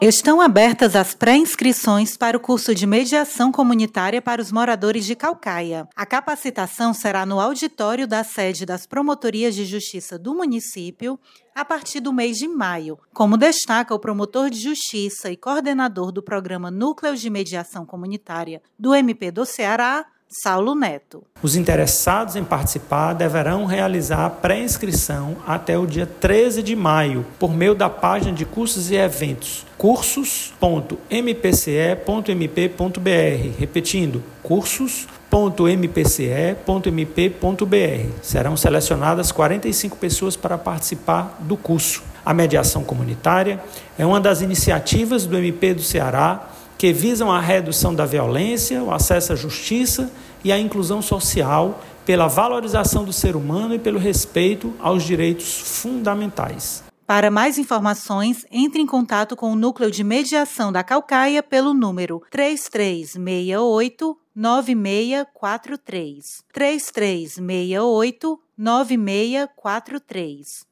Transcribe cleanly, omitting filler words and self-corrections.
Estão abertas as pré-inscrições para o curso de mediação comunitária para os moradores de Caucaia. A capacitação será no auditório da sede das Promotorias de Justiça do município a partir do mês de maio, como destaca o promotor de Justiça e coordenador do programa Núcleos de Mediação Comunitária do MP do Ceará, Saulo Neto. Os interessados em participar deverão realizar a pré-inscrição até o dia 13 de maio, por meio da página de cursos e eventos cursos.mpce.mp.br. Repetindo, cursos.mpce.mp.br. Serão selecionadas 45 pessoas para participar do curso. A mediação comunitária é uma das iniciativas do MP do Ceará que visam a redução da violência, o acesso à justiça e a inclusão social pela valorização do ser humano e pelo respeito aos direitos fundamentais. Para mais informações, entre em contato com o Núcleo de Mediação da Caucaia pelo número 3368-9643. 3368-9643.